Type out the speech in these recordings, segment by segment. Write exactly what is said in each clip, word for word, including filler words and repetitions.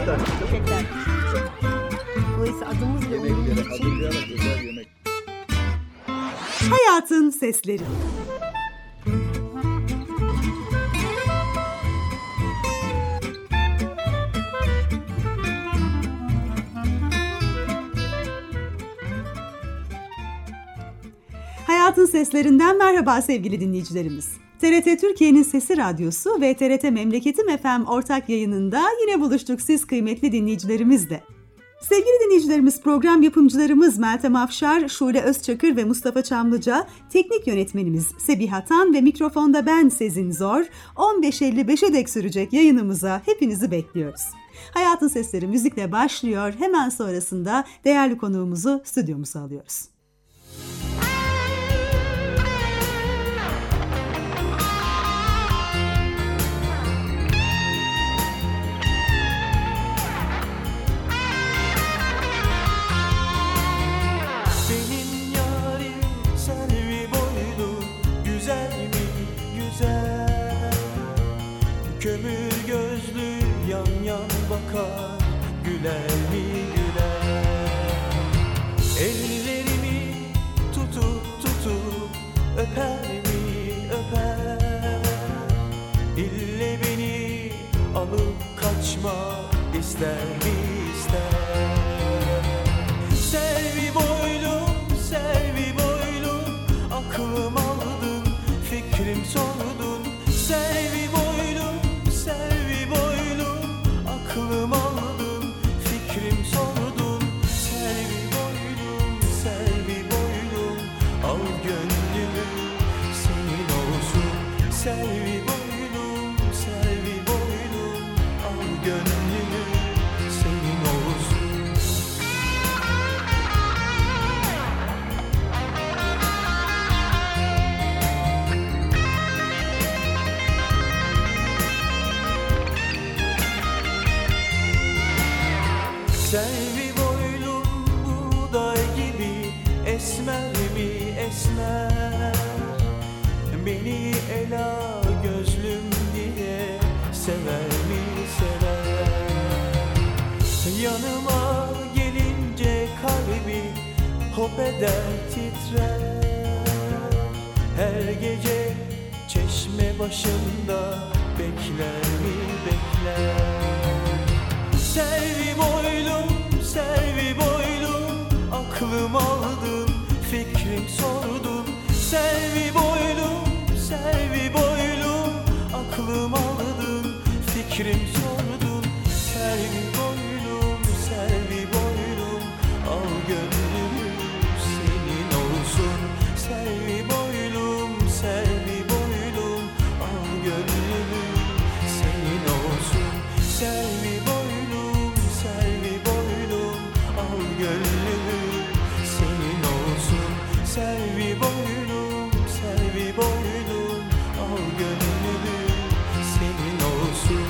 Çiçekler. Çiçekler. Dolayısıyla adımız bile uyumlu Yemeklere için. hazırlayarak güzel yemek. Hayatın sesleri. Hayatın seslerinden merhaba sevgili dinleyicilerimiz. T R T Türkiye'nin Sesi Radyosu ve T R T Memleketim F M ortak yayınında yine buluştuk siz kıymetli dinleyicilerimizle. Sevgili dinleyicilerimiz, program yapımcılarımız Meltem Afşar, Şule Özçakır ve Mustafa Çamlıca, teknik yönetmenimiz Sebiha Tan ve mikrofonda ben Sezin Zor, on beş elli beşe dek sürecek yayınımıza hepinizi bekliyoruz. Hayatın Sesleri müzikle başlıyor, hemen sonrasında değerli konuğumuzu stüdyomuza alıyoruz. Kömür gözlü yan yan bakar, güler mi güler. Ellerimi tutup tutup öper mi öper. İlle beni alıp kaçmak ister mi ister. Selvi boylum, selvi boylum, aklım aldın, fikrim sordun. Selvi boylum, selvi boylum, aklım aldın, fikrim sordun. Selvi boylum, selvi boylum, al gönlümü senin olsun. Selvi boylum, selvi boylum, al gönlümü senin olsun. Selvi boylum buğday gibi esmer mi esmer. Beni ela gözlüm diye sever mi sever. Yanıma gelince kalbi hop eder titrer. Her gece çeşme başında bekler mi bekler. Selvi boylum, selvi boylum, aklım aldın, fikrim sordun. Selvi boylum, selvi boylum, aklım aldın, fikrim sordun. Selvi boylum, selvi boylum, al gönlümü senin olsun. Selvi boylum, selvi boylum, al gönlümü senin olsun. Selvi boylum, selvi boylum, al gönlümü senin olsun. Selvi boylum, selvi boylum, al gönlümü senin olsun.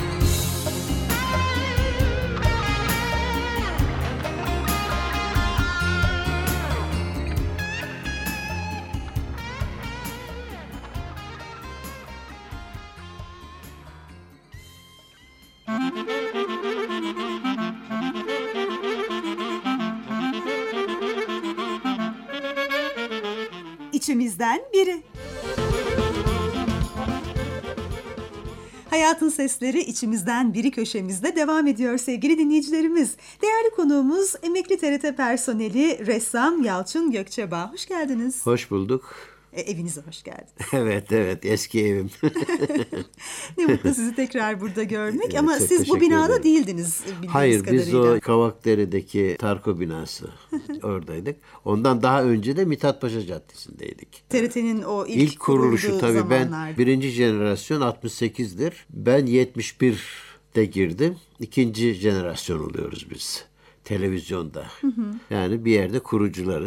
İçimizden biri. Hayatın Sesleri içimizden biri köşemizde devam ediyor sevgili dinleyicilerimiz. Değerli konuğumuz emekli T R T personeli ressam Yalçın Gökçebağ. Hoş geldiniz. Hoş bulduk. E, evinize hoş geldiniz. Evet evet eski evim. Ne mutlu sizi tekrar burada görmek. Evet, ama çok siz bu teşekkür binada ederim. değildiniz bildiğiniz Hayır kadarıyla. biz o Kavakdere'deki Tarko binası oradaydık. Ondan daha önce de Mithat Paşa Caddesi'ndeydik. T R T'nin o ilk, İlk kuruluşu kurulduğu tabii zamanlar. ben birinci jenerasyon altmış sekizdir. Ben yetmiş birde girdim. İkinci jenerasyon oluyoruz biz televizyonda. Hı hı. Yani bir yerde kurucularız.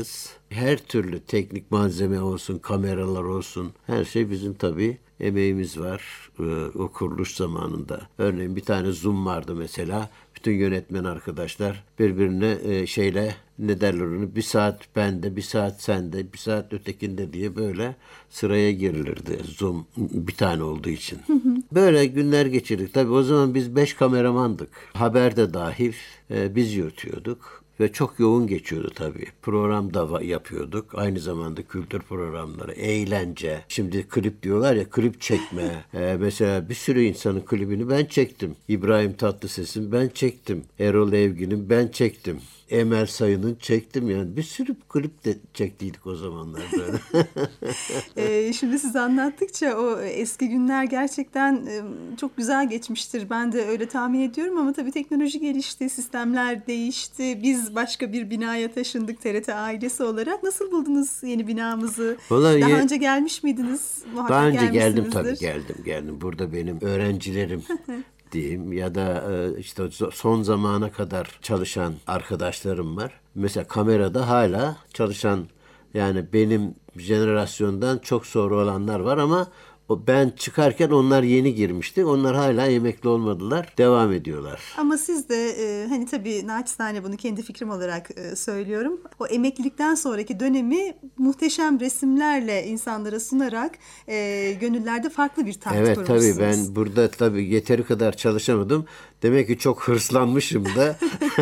Her türlü teknik malzeme olsun, kameralar olsun, her şey bizim tabii emeğimiz var e, o kuruluş zamanında. Örneğin bir tane Zoom vardı mesela. Bütün yönetmen arkadaşlar birbirine e, şeyle ne derler onu, bir saat bende, bir saat sende, bir saat ötekinde diye böyle sıraya girilirdi Zoom bir tane olduğu için. Böyle günler geçirdik. Tabii o zaman biz beş kameramandık. Haber de dahil e, biz yürütüyorduk. Ve çok yoğun geçiyordu tabii. Program da va- yapıyorduk. Aynı zamanda kültür programları, eğlence. Şimdi klip diyorlar ya, klip çekme. Ee, mesela bir sürü insanın klibini ben çektim. İbrahim Tatlıses'in ben çektim. Erol Evgin'in ben çektim. Emel Sayın'ın çektim yani. Bir sürü klip de çektiydik o zamanlar böyle. Ee, şimdi siz anlattıkça o eski günler gerçekten e, çok güzel geçmiştir. Ben de öyle tahmin ediyorum ama tabii teknoloji gelişti, sistemler değişti. Biz başka bir binaya taşındık T R T ailesi olarak. Nasıl buldunuz yeni binamızı? Vallahi Daha ye- önce gelmiş miydiniz? Muhakkak Daha önce geldim gelmişsinizdir. tabii, geldim geldim. Burada benim öğrencilerim diyeyim ya da e, işte son zamana kadar çalışan arkadaşlarım var. Mesela kamerada hala çalışan, yani benim jenerasyondan çok sonra olanlar var ama o ben çıkarken onlar yeni girmişti. Onlar hala emekli olmadılar. Devam ediyorlar. Ama siz de e, hani tabii naçizane bunu kendi fikrim olarak e, söylüyorum. O emeklilikten sonraki dönemi muhteşem resimlerle insanlara sunarak e, gönüllerde farklı bir taht Evet kurmuşsunuz. tabii ben burada tabii yeteri kadar çalışamadım. Demek ki çok hırslanmışım da.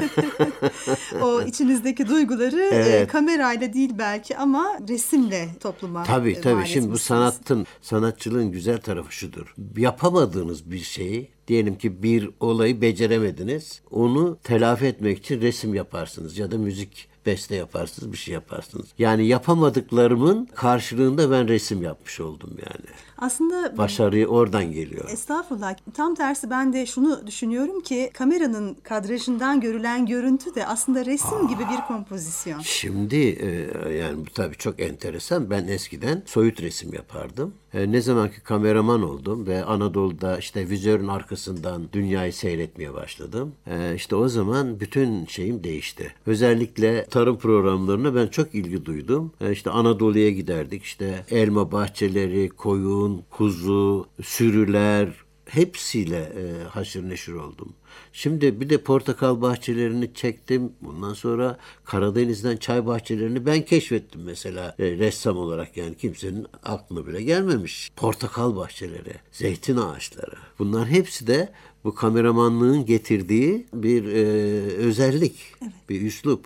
O içinizdeki duyguları e, Evet. kamerayla değil belki ama resimle topluma Tabii e, tabii. mal Şimdi bu etmişsiniz. sanatın, sanatçılığın güzel tarafı şudur. Yapamadığınız bir şeyi, diyelim ki bir olayı beceremediniz. Onu telafi etmek için resim yaparsınız ya da müzik beste yaparsınız, bir şey yaparsınız. Yani yapamadıklarımın karşılığında ben resim yapmış oldum yani. Aslında Başarı oradan geliyor. estağfurullah. Tam tersi ben de şunu düşünüyorum ki kameranın kadrajından görülen görüntü de aslında resim gibi bir kompozisyon. Şimdi e, yani bu tabii çok enteresan. Ben eskiden soyut resim yapardım. E, ne zaman ki kameraman oldum ve Anadolu'da işte vizörün arkasından dünyayı seyretmeye başladım. E, işte o zaman bütün şeyim değişti. Özellikle tarım programlarına ben çok ilgi duydum. E, işte Anadolu'ya giderdik. İşte elma bahçeleri, koyun, kuzu, sürüler, hepsiyle e, haşır neşir oldum. Şimdi bir de portakal bahçelerini çektim. Bundan sonra Karadeniz'den çay bahçelerini ben keşfettim mesela e, ressam olarak, yani kimsenin aklına bile gelmemiş. Portakal bahçeleri, zeytin ağaçları. Bunlar hepsi de bu kameramanlığın getirdiği bir e, özellik, bir üslup.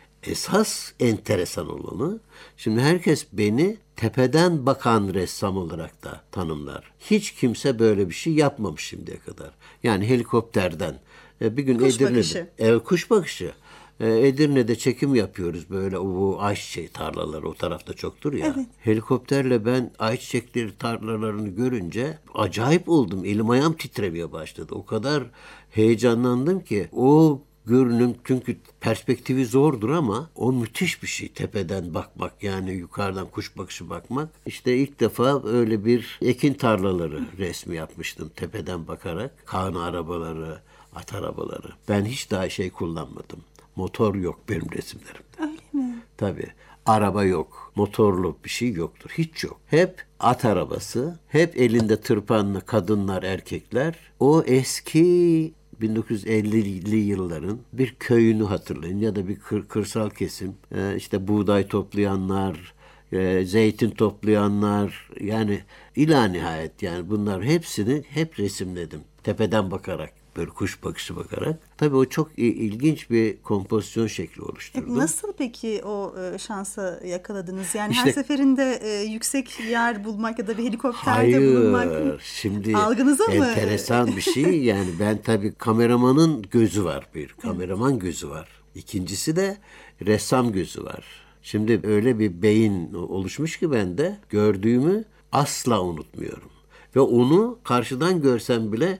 Esas enteresan olanı, şimdi herkes beni tepeden bakan ressam olarak da tanımlar. Hiç kimse böyle bir şey yapmamış şimdiye kadar. Yani helikopterden. E, bir gün Kuş Edirne'de. bakışı. Evet, kuş bakışı. E, Edirne'de çekim yapıyoruz, böyle o ayçiçeği tarlaları o tarafta çoktur ya. Evet. Helikopterle ben ayçiçekleri tarlalarını görünce acayip oldum. Elim ayağım titremeye başladı. O kadar heyecanlandım ki o görünüm, çünkü perspektifi zordur ama o müthiş bir şey, tepeden bakmak, yani yukarıdan kuş bakışı bakmak. İşte ilk defa öyle bir ekin tarlaları resmi yapmıştım tepeden bakarak. Kaan arabaları, at arabaları. Ben hiç daha şey kullanmadım. Motor yok benim resimlerimde. Öyle mi? Tabii. Araba yok. Motorlu bir şey yoktur. Hiç yok. Hep at arabası, hep elinde tırpanlı kadınlar, erkekler. O eski bin dokuz yüz ellili yılların bir köyünü hatırlayın ya da bir kır, kırsal kesim. Ee, işte buğday toplayanlar, e, zeytin toplayanlar, yani ila nihayet yani bunlar hepsini hep resimledim. Tepeden bakarak, böyle kuş bakışı bakarak. Tabii o çok ilginç bir kompozisyon şekli oluşturdu. E, nasıl peki o e, şansa yakaladınız? Yani İşte- her seferinde e, yüksek yer bulmak ya da bir helikopterde Hayır, bulunmak şimdi algınıza mı? enteresan bir şey. Yani ben tabii kameramanın gözü var bir. Kameraman gözü var. İkincisi de ressam gözü var. Şimdi öyle bir beyin oluşmuş ki bende, gördüğümü asla unutmuyorum. Ve onu karşıdan görsem bile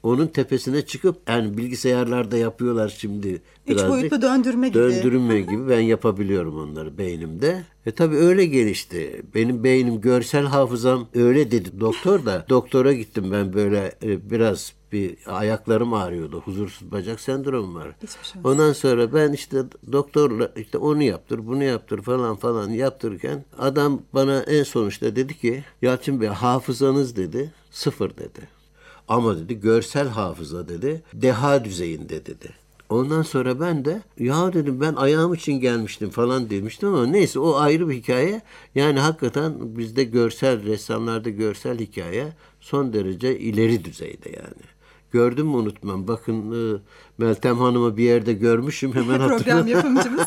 onun tepesine çıkıp, yani bilgisayarlarda yapıyorlar şimdi birazcık. boyutlu döndürme gibi. Döndürme gibi ben yapabiliyorum onları beynimde. E tabii öyle gelişti. Benim beynim, görsel hafızam öyle dedi doktor da. Doktora gittim ben böyle e, biraz bir ayaklarım ağrıyordu. Huzursuz bacak sendromu var. Ondan sonra ben işte doktorla işte onu yaptır, bunu yaptır falan falan yaptırırken adam bana en sonuçta dedi ki Yalçın Bey, hafızanız dedi sıfır dedi. Ama dedi görsel hafıza dedi deha düzeyinde dedi. Ondan sonra ben de ya dedim ben ayağım için gelmiştim falan demiştim ama neyse o ayrı bir hikaye. Yani hakikaten bizde görsel, ressamlarda görsel hikaye son derece ileri düzeyde yani. Gördüm mü unutmam. Bakın e, Meltem Hanım'ı bir yerde görmüşüm hemen hatırladım. Program yapımcımız.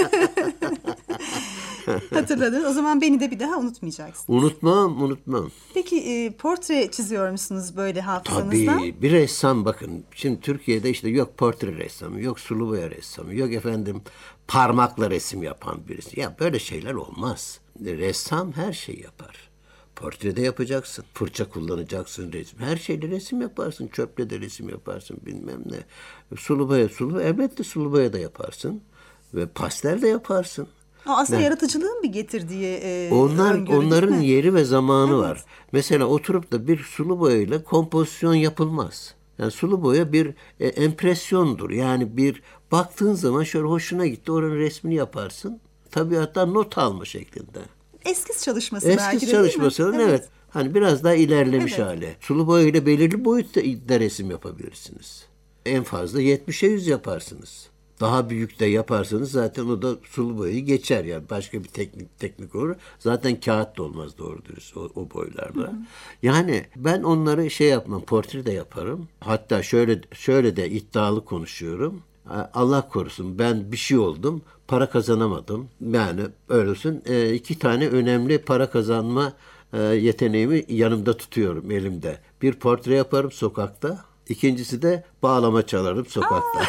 Hatırladın. O zaman beni de bir daha unutmayacaksın. Unutmam, unutmam. Peki e, portre çiziyor musunuz böyle hafızanızda? Tabii bir ressam bakın. Şimdi Türkiye'de işte yok portre ressamı, yok sulu boya ressamı, yok efendim parmakla resim yapan birisi. Ya böyle şeyler olmaz. Ressam her şeyi yapar. Portrede yapacaksın, fırça kullanacaksın, resim. Her şeyde resim yaparsın, çöple de resim yaparsın bilmem ne. Sulu boya, sulu boya, elbette sulu boya da yaparsın. Ve pastel de yaparsın. O aslında Ne? yaratıcılığın bir getirdiği e, Onlar öngörü, onların değil mi? yeri ve zamanı Evet. var. Mesela oturup da bir sulu boyayla kompozisyon yapılmaz. Yani sulu boya bir e, empresyondur. Yani bir baktığın zaman şöyle hoşuna gitti, oranın resmini yaparsın. Tabiatta not alma şeklinde. Eskiz çalışması belki de Eski değil çalışmasının mi? evet. Hani biraz daha ilerlemiş Evet. hali. Sulu boya ile belirli boyutta da resim yapabilirsiniz. En fazla yetmişe yüz yaparsınız. Daha büyük de yaparsanız zaten o da sulu boyayı geçer yani. Başka bir teknik teknik olur. Zaten kağıt da olmaz doğru dürüst o, o boylarda. Hı hı. Yani ben onları şey yapmam, portre de yaparım. Hatta şöyle şöyle de iddialı konuşuyorum. Allah korusun ben bir şey oldum, para kazanamadım. Yani öylesin iki tane önemli para kazanma yeteneğimi yanımda tutuyorum elimde. Bir portre yaparım sokakta. İkincisi de bağlama çalarım sokakta.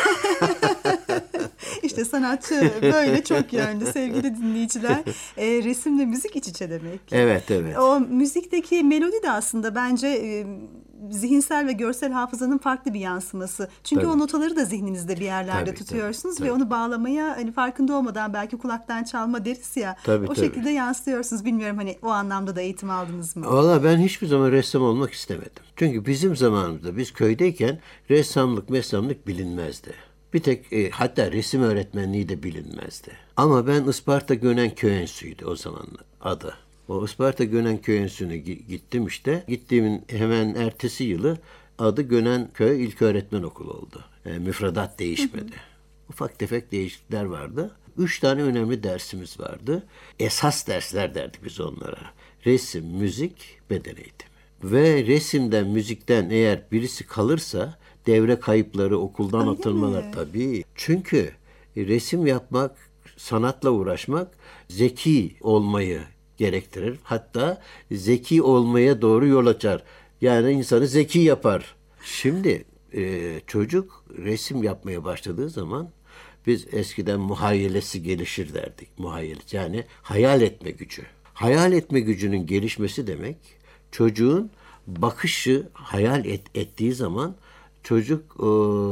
İşte sanatçı böyle çok yönlü sevgili dinleyiciler. E, resimle müzik iç içe demek. Evet, evet. O müzikteki melodi de aslında bence e, zihinsel ve görsel hafızanın farklı bir yansıması. Çünkü Tabii. o notaları da zihninizde bir yerlerde Tabii, tutuyorsunuz tabii, ve tabii. onu bağlamaya hani farkında olmadan belki kulaktan çalma deriz ya. Tabii, o tabii. şekilde yansıtıyorsunuz. Bilmiyorum hani o anlamda da eğitim aldınız mı? Valla ben hiçbir zaman ressam olmak istemedim. Çünkü bizim zamanımızda biz köydeyken ressamlık messamlık bilinmezdi. Bir tek e, hatta resim öğretmenliği de bilinmezdi. Ama ben Isparta Gönen Köy Enstitüsü'ydü o zaman adı. O Isparta Gönen Köy Enstitüsü'ne gittim işte. Gittiğimin hemen ertesi yılı adı Gönen Köy İlköğretmen Okulu oldu. E, müfredat değişmedi. Ufak tefek değişiklikler vardı. Üç tane önemli dersimiz vardı. Esas dersler derdik biz onlara. Resim, müzik, beden eğitimi. Ve resimden, müzikten eğer birisi kalırsa devre kayıpları, okuldan Öyle atılmalar mi? tabii. Çünkü resim yapmak, sanatla uğraşmak zeki olmayı gerektirir. Hatta zeki olmaya doğru yol açar. Yani insanı zeki yapar. Şimdi e, çocuk resim yapmaya başladığı zaman biz eskiden muhayyelesi gelişir derdik. Muhayyele yani hayal etme gücü. Hayal etme gücünün gelişmesi demek çocuğun bakışı hayal et, ettiği zaman çocuk e,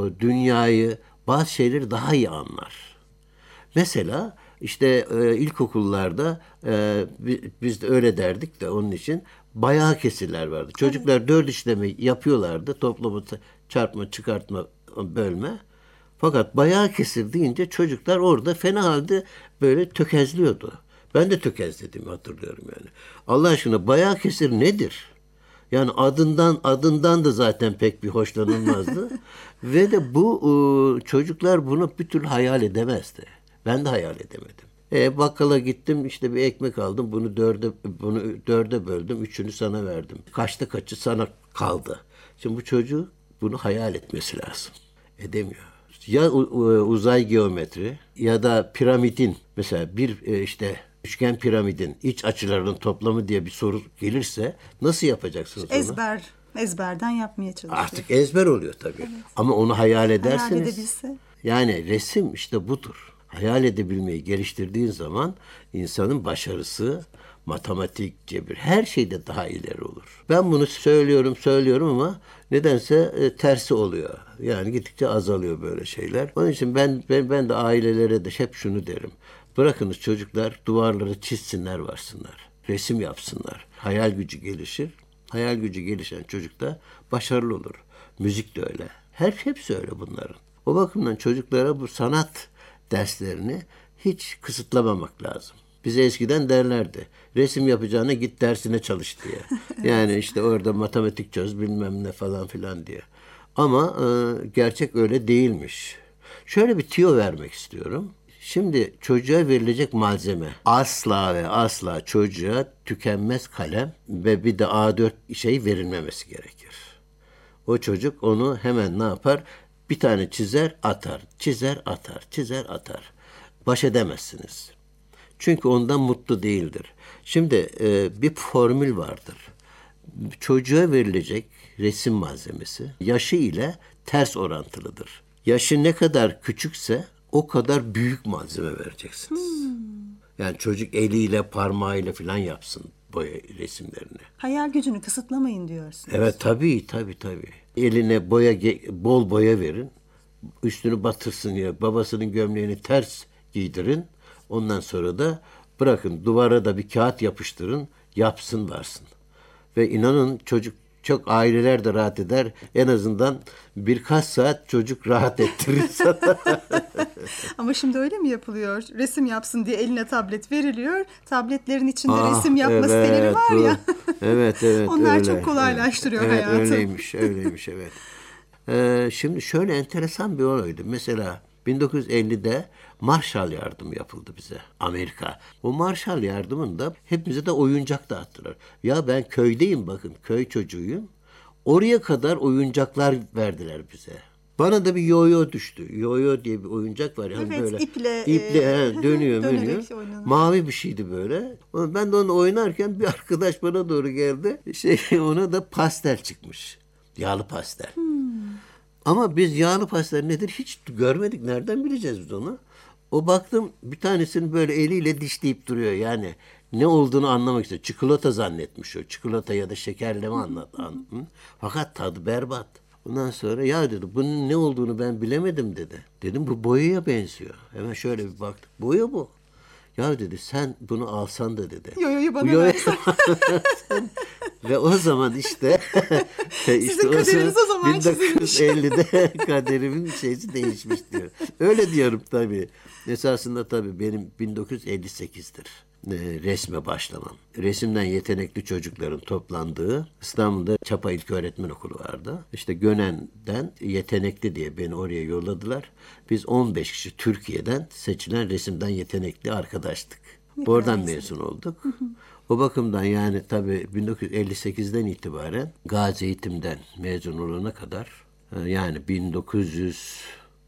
dünyayı, bazı şeyleri daha iyi anlar. Mesela işte e, ilkokullarda e, biz de öyle derdik de onun için bayağı kesirler vardı. Çocuklar dört işlemi yapıyorlardı. Toplama, çarpma, çıkartma, bölme. Fakat bayağı kesir deyince çocuklar orada fena halde böyle tökezliyordu. Ben de tökezlediğimi hatırlıyorum yani. Allah aşkına bayağı kesir nedir? Yani adından adından da zaten pek bir hoşlanılmazdı. Ve de bu e, çocuklar bunu bir türlü hayal edemezdi. Ben de hayal edemedim. E, bakkala gittim işte bir ekmek aldım. Bunu dörde bunu dörde böldüm. Üçünü sana verdim. Kaçta kaçı sana kaldı. Şimdi bu çocuğu bunu hayal etmesi lazım. Edemiyor. Ya uzay geometri ya da piramidin mesela bir e, işte üçgen piramidin iç açılarının toplamı diye bir soru gelirse nasıl yapacaksınız onu? Ezber, ezberden yapmaya çalışıyor. Artık ezber oluyor tabii. Evet. Ama onu hayal ederseniz. Hayal edebilse. Yani resim işte budur. Hayal edebilmeyi geliştirdiğin zaman insanın başarısı, matematik, cebir, her şeyde daha ileri olur. Ben bunu söylüyorum, söylüyorum ama nedense e, tersi oluyor. Yani gittikçe azalıyor böyle şeyler. Onun için ben ben, ben de ailelere de hep şunu derim. Bırakınız çocuklar duvarları çizsinler, varsınlar. Resim yapsınlar. Hayal gücü gelişir. Hayal gücü gelişen çocuk da başarılı olur. Müzik de öyle. Her hepsi öyle bunların. O bakımdan çocuklara bu sanat derslerini hiç kısıtlamamak lazım. Bize eskiden derlerdi. Resim yapacağına git dersine çalış diye. Yani işte orada matematik çöz bilmem ne falan filan diye. Ama e, gerçek öyle değilmiş. Şöyle bir tüyo vermek istiyorum. Şimdi çocuğa verilecek malzeme asla ve asla çocuğa tükenmez kalem ve bir de A dört şey verilmemesi gerekir. O çocuk onu hemen ne yapar? Bir tane çizer atar, çizer atar, çizer atar. Baş edemezsiniz. Çünkü ondan mutlu değildir. Şimdi e, bir formül vardır. Çocuğa verilecek resim malzemesi yaşı ile ters orantılıdır. Yaşı ne kadar küçükse o kadar büyük malzeme vereceksiniz. Hmm. Yani çocuk eliyle, parmağıyla falan yapsın boya resimlerini. Hayal gücünü kısıtlamayın diyorsunuz. Evet tabii tabii tabii. Eline boya bol boya verin. Üstünü batırsın ya. Babasının gömleğini ters giydirin. Ondan sonra da bırakın duvara da bir kağıt yapıştırın. Yapsın varsın. Ve inanın çocuk çok aileler de rahat eder. En azından birkaç saat çocuk rahat ettirir. Ama şimdi öyle mi yapılıyor? Resim yapsın diye eline tablet veriliyor. Tabletlerin içinde ah, resim yapma evet, siteleri var bu, ya. Evet evet. Onlar öyle, çok kolaylaştırıyor evet, hayatı. Evet öyleymiş öyleymiş evet. Ee, şimdi şöyle enteresan bir olaydı. Mesela bin dokuz yüz ellide Marshall yardımı yapıldı bize Amerika. O Marshall yardımında hepimize de oyuncak dağıttılar. Ya ben köydeyim bakın köy çocuğuyum. Oraya kadar oyuncaklar verdiler bize. Bana da bir yo-yo düştü. Yo-yo diye bir oyuncak var. Yani evet böyle iple, iple e, he, dönüyor dönüyor. Mavi bir şeydi böyle. Ben de onu oynarken bir arkadaş bana doğru geldi. Şey ona da pastel çıkmış. Yağlı pastel. Hmm. Ama biz yağlı pastel nedir hiç görmedik. Nereden bileceğiz biz onu? O baktım bir tanesini böyle eliyle dişleyip duruyor. Yani ne olduğunu anlamak istiyor. Çikolata zannetmiş o. Çikolata ya da şekerleme anlat. An, fakat tadı berbat. Ondan sonra ya dedi bunun ne olduğunu ben bilemedim dedi. Dedim bu boyaya benziyor. Hemen şöyle bir baktık. Boya bu. Ya dedi sen bunu alsan da dedi. Yo yo yo bana versen. Ve o zaman işte sizin işte kaderiniz o zaman, o zaman bin dokuz yüz ellide kaderimin şeysi değişmiş diyor. Öyle diyorum tabii. Esasında tabii benim bin dokuz yüz elli sekizdir. Resme başlamam. Resimden yetenekli çocukların toplandığı İstanbul'da Çapa İlköğretmen Okulu vardı. İşte Gönen'den yetenekli diye beni oraya yolladılar. Biz on beş kişi Türkiye'den seçilen resimden yetenekli arkadaştık. Oradan mezun olduk. Hı hı. O bakımdan yani tabii bin dokuz yüz elli sekizden itibaren Gazi Eğitim'den mezun olana kadar yani bin dokuz yüz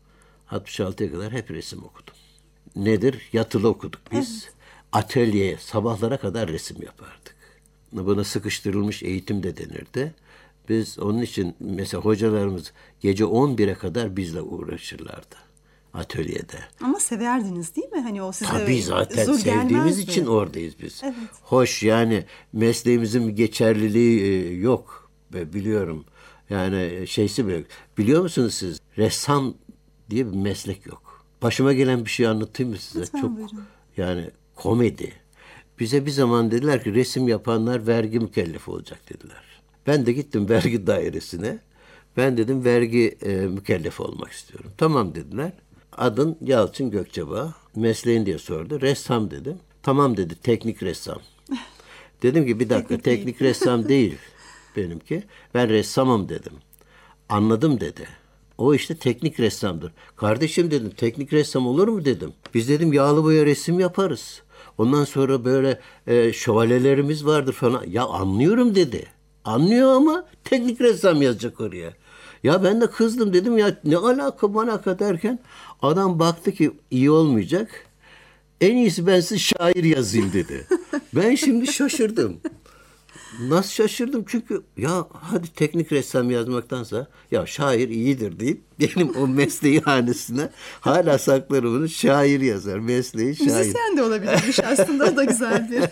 altmış altıya kadar hep resim okudum. Nedir? Yatılı okuduk biz. Evet. Atölyeye sabahlara kadar resim yapardık. Buna sıkıştırılmış eğitim de denirdi. Biz onun için mesela hocalarımız gece on bire kadar bizle uğraşırlardı atölyede. Ama severdiniz değil mi? Hani o size tabii zaten sevdiğimiz için oradayız biz. Evet. Hoş yani mesleğimizin geçerliliği yok biliyorum. Yani şeysi büyük. Biliyor musunuz siz? Ressam diye bir meslek yok. Başıma gelen bir şey anlatayım mı size? Lütfen çok buyurun. Yani komedi. Bize bir zaman dediler ki resim yapanlar vergi mükellefi olacak dediler. Ben de gittim vergi dairesine. Ben dedim vergi e, mükellefi olmak istiyorum. Tamam dediler. Adın Yalçın Gökçebağ. Mesleğin diye sordu. Ressam dedim. Tamam dedi teknik ressam. Dedim ki bir dakika teknik, teknik ressam değil benimki. Ben ressamım dedim. Anladım dedi. O işte teknik ressamdır. Kardeşim dedim teknik ressam olur mu dedim. Biz dedim yağlı boya resim yaparız. Ondan sonra böyle e, şövalyelerimiz vardır falan. Ya anlıyorum dedi. Anlıyor ama teknik ressam yazacak oraya. Ya ben de kızdım dedim ya ne alaka bana derken adam baktı ki iyi olmayacak. En iyisi ben size şair yazayım dedi. Ben şimdi şaşırdım. Nasıl şaşırdım çünkü ya hadi teknik ressam yazmaktansa ya şair iyidir deyip benim o mesleği hanesine hala saklarım bunu, şair yazar, mesleği şair. Müzisyen de olabilirmiş aslında, o da güzel bir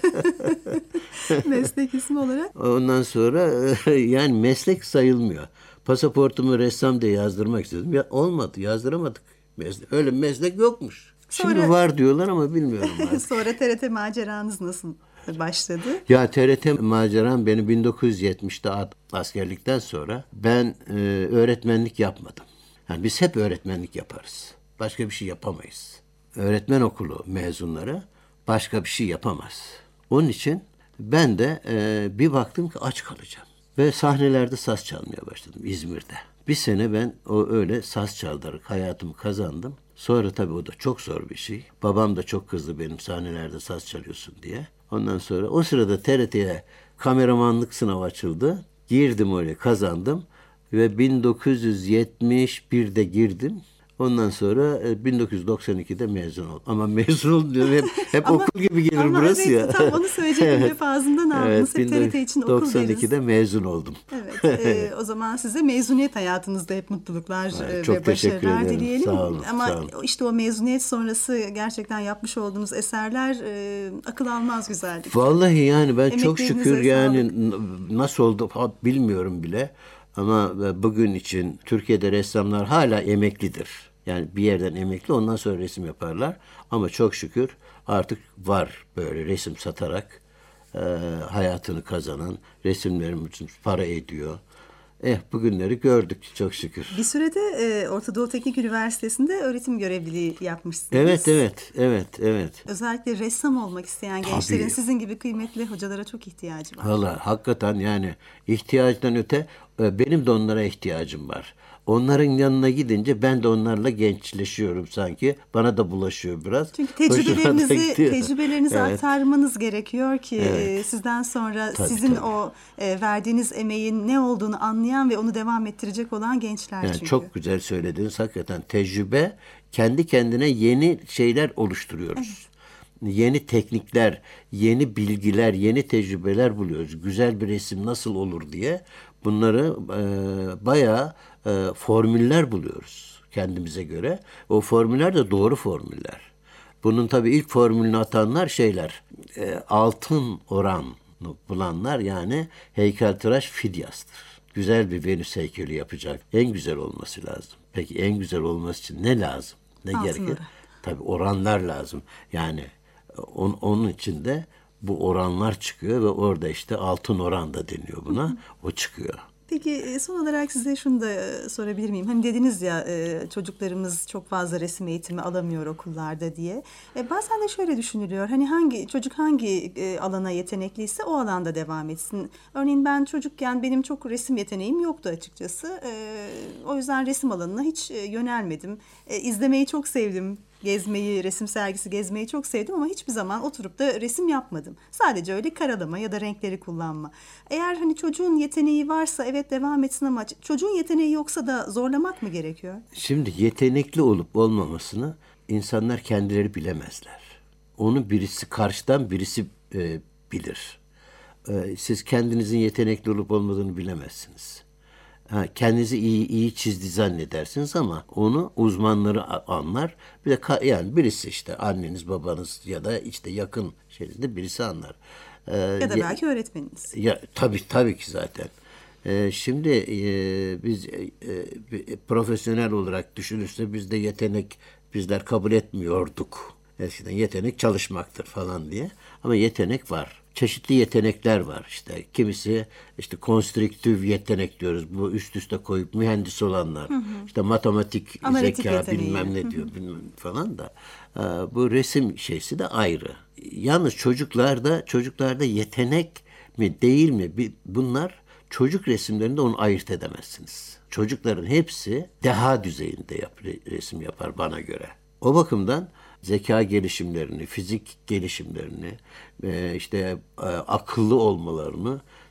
meslek ismi olarak. Ondan sonra yani meslek sayılmıyor. Pasaportumu ressam diye yazdırmak istedim. Ya olmadı, yazdıramadık. Meslek. Öyle bir meslek yokmuş. Sonra- Şimdi var diyorlar ama bilmiyorum artık. Sonra T R T maceranız nasıl başladı? Ya T R T maceram beni bin dokuz yüz yetmişte askerlikten sonra ben e, öğretmenlik yapmadım. Yani biz hep öğretmenlik yaparız. Başka bir şey yapamayız. Öğretmen okulu mezunları başka bir şey yapamaz. Onun için ben de e, bir baktım ki aç kalacağım. Ve sahnelerde saz çalmaya başladım İzmir'de. Bir sene ben o öyle saz çalarak hayatımı kazandım. Sonra tabii o da çok zor bir şey. Babam da çok kızdı benim sahnelerde saz çalıyorsun diye. Ondan sonra o sırada T R T'ye kameramanlık sınavı açıldı. Girdim oraya, kazandım. Ve bin dokuz yüz yetmiş birde girdim. Ondan sonra bin dokuz yüz doksan ikide mezun oldum. Ama mezun oldum diyorum, hep, hep Ama- okul gibi gelir ama burası evet, ya. tam onu söyleyecektim. Evet. Hep ağzından aldınız. Hep T R T için okul deriz. doksan ikide mezun oldum. Evet, e, o zaman size mezuniyet hayatınızda hep mutluluklar Evet, e, çok ve teşekkür başarılar ederim. dileyelim. Sağ olun, Ama sağ olun. işte o mezuniyet sonrası gerçekten yapmış olduğunuz eserler e, akıl almaz güzellik. Vallahi yani ben çok Emeklerinize şükür yani sağlık. n- nasıl oldu ha, bilmiyorum bile. Ama bugün için Türkiye'de ressamlar hala emeklidir. Yani bir yerden emekli, ondan sonra resim yaparlar. Ama çok şükür artık var böyle resim satarak e, hayatını kazanan, resimlerim için para ediyor. Eh bugünleri gördük çok şükür. Bir sürede e, Orta Doğu Teknik Üniversitesi'nde öğretim görevliliği yapmışsınız. Evet, evet, evet, evet. Özellikle ressam olmak isteyen Tabii. gençlerin sizin gibi kıymetli hocalara çok ihtiyacı var. Valla hakikaten yani ihtiyacdan öte e, benim de onlara ihtiyacım var. Onların yanına gidince ben de onlarla gençleşiyorum sanki. Bana da bulaşıyor biraz. Çünkü Hoşuma da tecrübelerinizi gidiyor. tecrübelerinizi Evet. aktarmanız gerekiyor ki Evet. e, sizden sonra Tabii, sizin tabii. o e, verdiğiniz emeğin ne olduğunu anlayan ve onu devam ettirecek olan gençler Yani çünkü. çok güzel söylediniz. Hakikaten tecrübe, kendi kendine yeni şeyler oluşturuyoruz. Yeni teknikler, yeni bilgiler, yeni tecrübeler buluyoruz. Güzel bir resim nasıl olur diye bunları e, bayağı e, formüller buluyoruz kendimize göre. O formüller de doğru formüller. Bunun tabii ilk formülünü atanlar şeyler, e, altın oran bulanlar, yani heykeltıraş Fidyas'tır. Güzel bir Venüs heykeli yapacak. En güzel olması lazım. Peki en güzel olması için ne lazım? Ne Altın gerekir? oran. Tabii oranlar lazım. Yani on, onun için de bu oranlar çıkıyor ve orada işte altın oran da deniyor buna. O çıkıyor. Peki e, son olarak size şunu da e, sorabilir miyim? Hani dediniz ya e, çocuklarımız çok fazla resim eğitimi alamıyor okullarda diye. E, Bazen de şöyle düşünülüyor. Hani hangi çocuk hangi e, alana yetenekliyse o alanda devam etsin. Örneğin ben çocukken benim çok resim yeteneğim yoktu açıkçası. E, O yüzden resim alanına hiç e, yönelmedim. E, İzlemeyi çok sevdim. Gezmeyi, resim sergisi gezmeyi çok sevdim ama hiçbir zaman oturup da resim yapmadım. Sadece öyle karalama ya da renkleri kullanma. Eğer hani çocuğun yeteneği varsa evet devam etsin ama çocuğun yeteneği yoksa da zorlamak mı gerekiyor? Şimdi yetenekli olup olmamasını insanlar kendileri bilemezler. Onu birisi karşıdan birisi e, bilir. E, siz kendinizin yetenekli olup olmadığını bilemezsiniz. Ha, kendinizi iyi iyi çizdi zannedersiniz ama onu uzmanları a- anlar. Bir de ka- yani birisi işte anneniz, babanız ya da işte yakın şeyinde birisi anlar. E, Ya da ye- belki öğretmeniniz. Ya tabii tabii ki zaten. Ee, şimdi e, biz e, e, profesyonel olarak düşünürse bizde yetenek bizler kabul etmiyorduk. Eskiden yetenek çalışmaktır falan diye. Ama yetenek var. Çeşitli yetenekler var işte. Kimisi işte konstrüktif yetenek diyoruz. Bu üst üste koyup mühendis olanlar. İşte matematik Analitik zeka yeteneği. bilmem ne diyor bilmem falan da. Ee, bu resim şeysi de ayrı. Yalnız çocuklarda çocuklarda yetenek mi değil mi? Bir- Bunlar çocuk resimlerinde onu ayırt edemezsiniz. Çocukların hepsi deha düzeyinde yap, resim yapar bana göre. O bakımdan zeka gelişimlerini, fizik gelişimlerini, e, işte e, akıllı olmalarını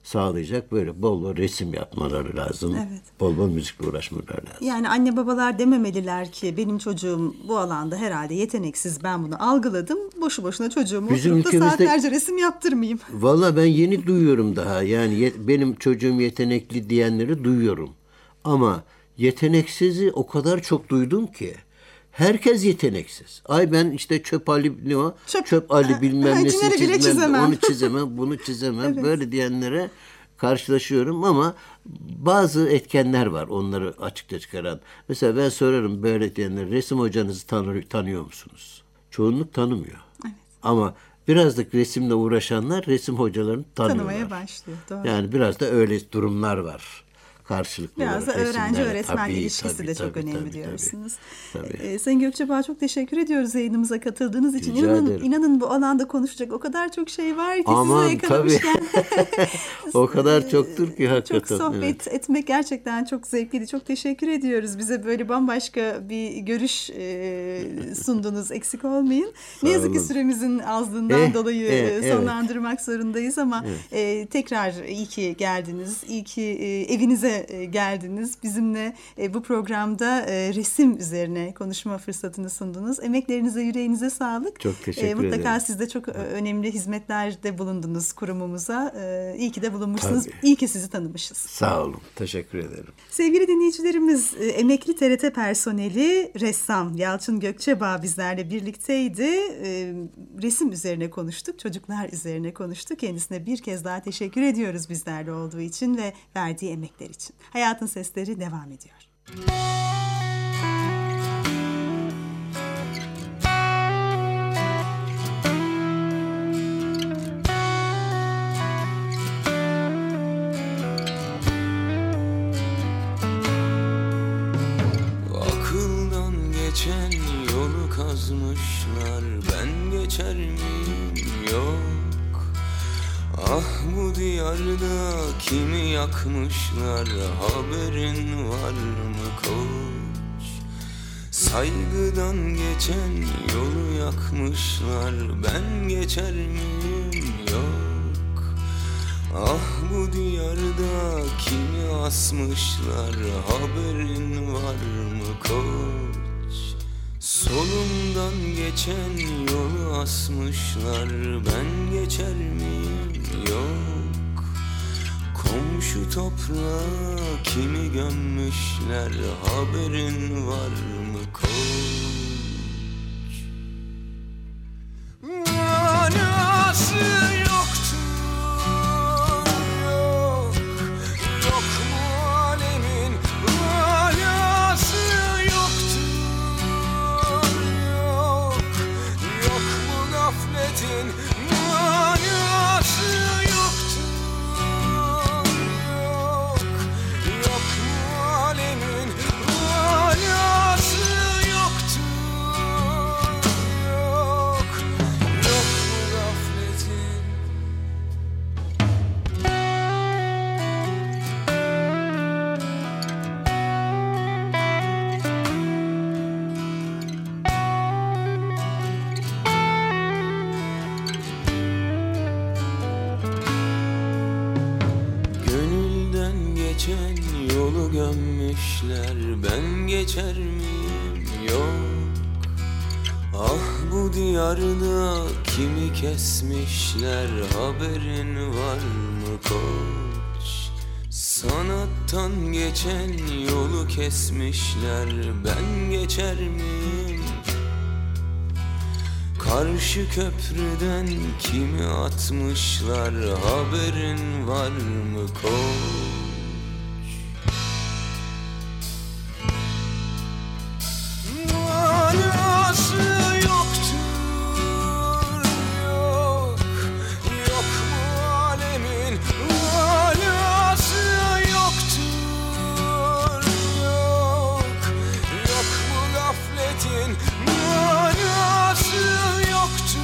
sağlayacak böyle bol bol resim yapmaları lazım. Evet. Bol bol müzikle uğraşmaları lazım. Yani anne babalar dememeliler ki benim çocuğum bu alanda herhalde yeteneksiz, ben bunu algıladım. Boşu boşuna çocuğumu Bizim oturup da ülkemizde- saatlerce resim yaptırmayayım. Valla ben yeni duyuyorum daha. Yani ye- benim çocuğum yetenekli diyenleri duyuyorum. Ama yeteneksizi o kadar çok duydum ki. Herkes yeteneksiz. Ay ben işte çöp Ali ne o? Çöp- Çöp, Ali bilmem nesini Cinleri bile çizmem, çizemem. onu çizemem, bunu çizemem. Böyle diyenlere karşılaşıyorum ama bazı etkenler var onları açıkça çıkaran. Mesela ben sorarım böyle diyenlere, resim hocanızı tanır, tanıyor musunuz? Çoğunluk tanımıyor. Ama birazcık resimle uğraşanlar resim hocalarını tanıyorlar. Tanımaya başlıyor. Doğru. Yani biraz da öyle durumlar var. Karşılıklı Biraz da olarak öğrenci resimler. öğretmen Tabii, ilişkisi tabii, de çok tabii, önemli tabii, diyorsunuz. tabii. Tabii. Ee, Sayın Gökçebağ, çok teşekkür ediyoruz yayınımıza katıldığınız için. Rica İnanın, ederim. inanın bu alanda konuşacak o kadar çok şey var ki Aman, sizi yakalamışken. O kadar çoktur ki hakikaten. Çok sohbet evet. etmek gerçekten çok zevkliydi. Çok teşekkür ediyoruz. Bize böyle bambaşka bir görüş e, sundunuz. Eksik olmayın. Ne yazık ki olun. süremizin azlığından Eh, dolayı eh, e, evet. sonlandırmak zorundayız ama e, tekrar iyi ki geldiniz. İyi ki e, evinize e, geldiniz. Bizimle e, bu programda e, resim üzerine konuşma fırsatını sundunuz. Emeklerinize, yüreğinize sağlık. Çok teşekkür Mutlaka ederim. siz de çok e, önemli hizmetlerde bulundunuz kurumumuza. E, iyi ki de bulunmuşsunuz. Tabii. İyi ki sizi tanımışız. Sağ olun. Teşekkür ederim. Sevgili dinleyicilerimiz, e, emekli T R T personeli ressam Yalçın Gökçebağ bizlerle birlikteydi. E, resim üzerine konuştuk, çocuklar üzerine konuştuk. Kendisine bir kez daha teşekkür ediyoruz bizlerle olduğu için ve verdiği emekler için. Hayatın Sesleri devam ediyor. Akıldan geçen yolu kazmışlar, ben geçer miyim? Yok. Ah bu diyarda kimi yakmışlar, haberin var mı koç? Saygıdan geçen yolu yakmışlar, ben geçer miyim? Yok. Ah bu diyarda kimi asmışlar, haberin var mı koç? Solumdan geçen yolu asmışlar, ben geçer miyim? Yok. Komşu toprağa kimi gömmüşler, haberin var mı koç? Manası yoktur, yok. Yok mu alemin manası yoktur, yok. Yok mu gafletin manası yoktur, yok. Yok mu alemin manası yoktur, yok. Yok mu gafletin. Gönülden geçen yolu gömmüşler, ben geçer miyim? Yok. Ah bu diyarda kimi kesmişler, haberin var mı koç? Sanattan geçen yolu kesmişler, ben geçer miyim? Karşı köprüden kimi atmışlar, haberin var mı koç? Manası yoktur, yok. Yok mu alemin manası yoktur, yok. Yok mu gafletin manası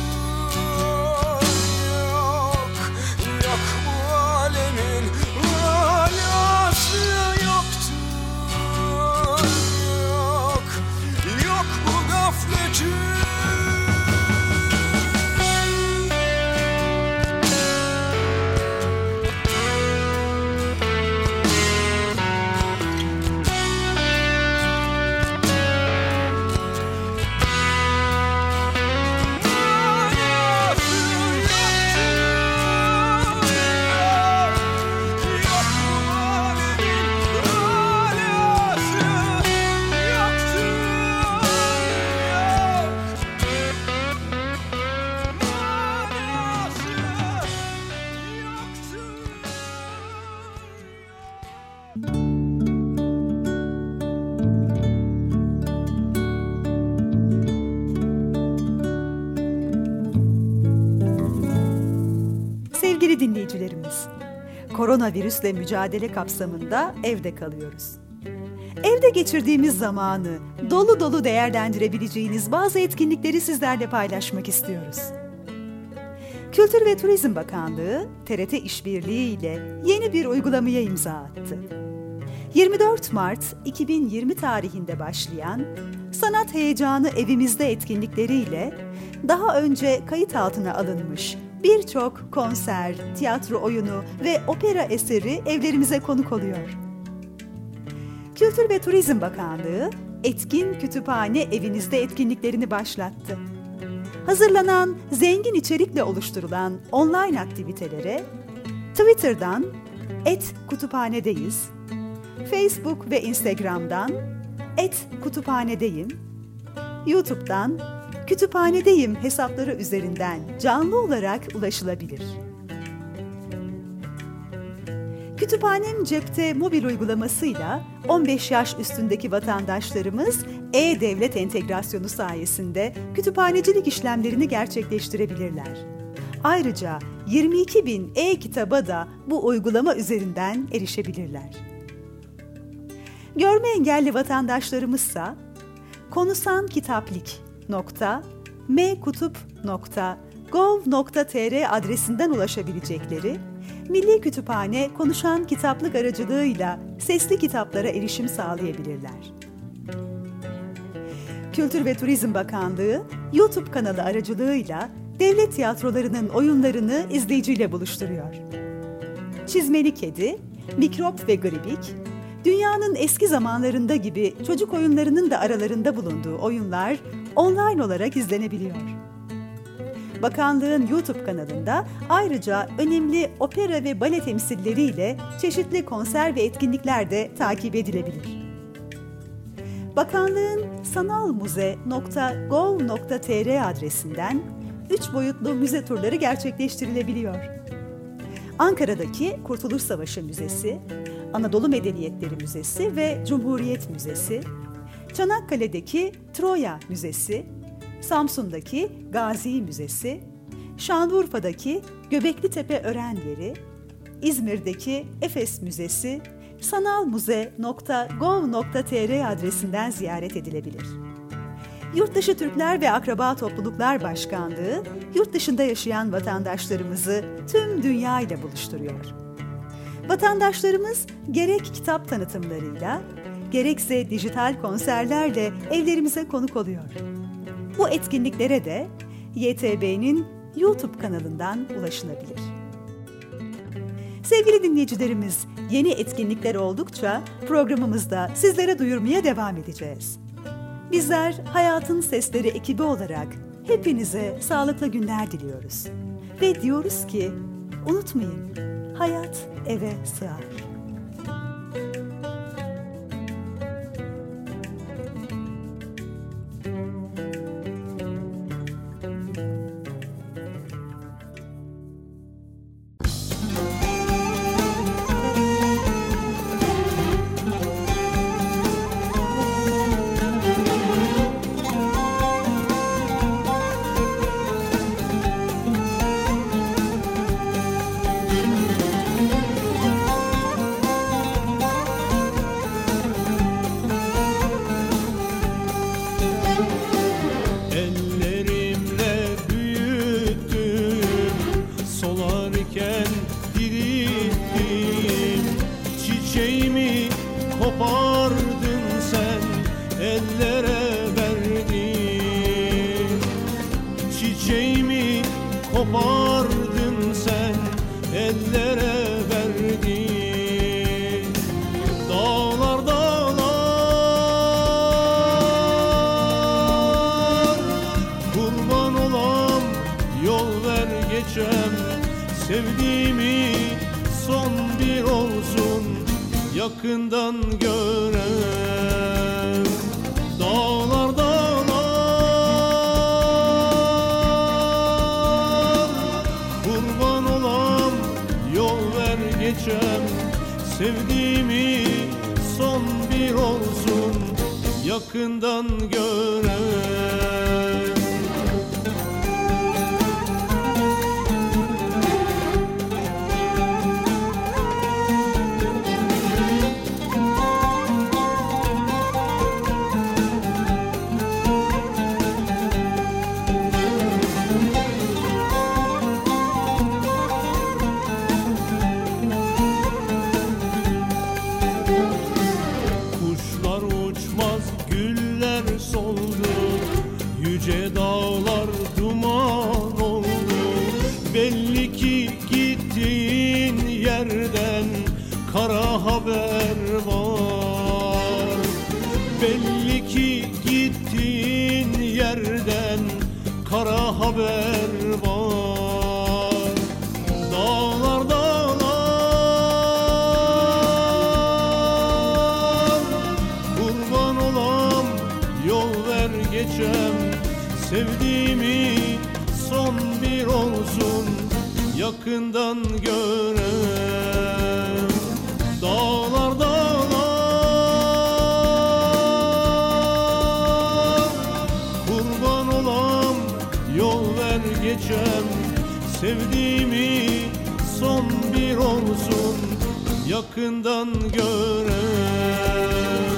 yoktur, yok. Yok mu alemin koronavirüsle mücadele kapsamında evde kalıyoruz. Evde geçirdiğimiz zamanı dolu dolu değerlendirebileceğiniz bazı etkinlikleri sizlerle paylaşmak istiyoruz. Kültür ve Turizm Bakanlığı, T R T İşbirliği ile yeni bir uygulamaya imza attı. yirmi dört Mart iki bin yirmi tarihinde başlayan Sanat Heyecanı Evimizde etkinlikleriyle daha önce kayıt altına alınmış birçok konser, tiyatro oyunu ve opera eseri evlerimize konuk oluyor. Kültür ve Turizm Bakanlığı, Etkin Kütüphane Evinizde etkinliklerini başlattı. Hazırlanan, zengin içerikle oluşturulan online aktivitelere Twitter'dan et kütüphanedeyiz, Facebook ve Instagram'dan et kütüphanedeyim, YouTube'dan kütüphanedeyim hesapları üzerinden canlı olarak ulaşılabilir. Kütüphanem Cepte mobil uygulamasıyla on beş yaş üstündeki vatandaşlarımız e-devlet entegrasyonu sayesinde kütüphanecilik işlemlerini gerçekleştirebilirler. Ayrıca yirmi iki bin e-kitaba da bu uygulama üzerinden erişebilirler. Görme engelli vatandaşlarımızsa konusankitaplik nokta mekutup nokta gov nokta tr adresinden ulaşabilecekleri Milli Kütüphane Konuşan Kitaplık aracılığıyla sesli kitaplara erişim sağlayabilirler. Kültür ve Turizm Bakanlığı, YouTube kanalı aracılığıyla devlet tiyatrolarının oyunlarını izleyiciyle buluşturuyor. Çizmeli Kedi, Mikrop ve Gribik, dünyanın eski zamanlarında gibi çocuk oyunlarının da aralarında bulunduğu oyunlar online olarak izlenebiliyor. Bakanlığın YouTube kanalında ayrıca önemli opera ve bale temsilleriyle çeşitli konser ve etkinlikler de takip edilebilir. Bakanlığın sanalmuze nokta gov nokta tr adresinden üç boyutlu müze turları gerçekleştirilebiliyor. Ankara'daki Kurtuluş Savaşı Müzesi, Anadolu Medeniyetleri Müzesi ve Cumhuriyet Müzesi, Çanakkale'deki Troya Müzesi, Samsun'daki Gazi Müzesi, Şanlıurfa'daki Göbeklitepe Ören Yeri, İzmir'deki Efes Müzesi, sanalmuze nokta gov nokta tr adresinden ziyaret edilebilir. Yurtdışı Türkler ve Akraba Topluluklar Başkanlığı, yurt dışında yaşayan vatandaşlarımızı tüm dünya ile buluşturuyor. Vatandaşlarımız gerek kitap tanıtımlarıyla, gerekse dijital konserlerle evlerimize konuk oluyor. Bu etkinliklere de Y T B'nin YouTube kanalından ulaşılabilir. Sevgili dinleyicilerimiz, yeni etkinlikler oldukça programımızda sizlere duyurmaya devam edeceğiz. Bizler Hayatın Sesleri ekibi olarak hepinize sağlıklı günler diliyoruz. Ve diyoruz ki, unutmayın, hayat eve sığar. Kopardın sen, ellere verdin. Dağlar dağlar, kurban olam, yol ver geçem. Sevdiğimi son bir olsun, yakından görem. Dağlar dağlar, kurban olam, yol ver geçem. Sevdiğimi son bir olsun, yakından görem. kara haber var. Belli ki gittiğin yerden kara haber var. Dağlar dağlar, kurban olam, yol ver geçem. Sevdiğimi son bir olsun, yakından görem. Dağlar dağlar, kurban olam, yol ver geçem. Sevdiğimi son bir olsun, yakından görem.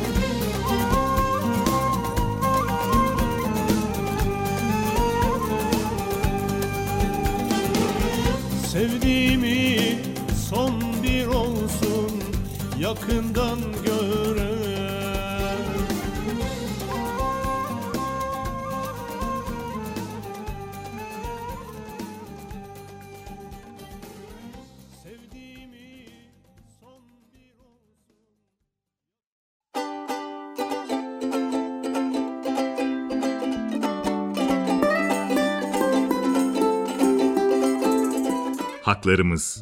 Sevdiğimi son bir olsun, yakından görem. Sevdiğimi son bir olsun. Haklarımız.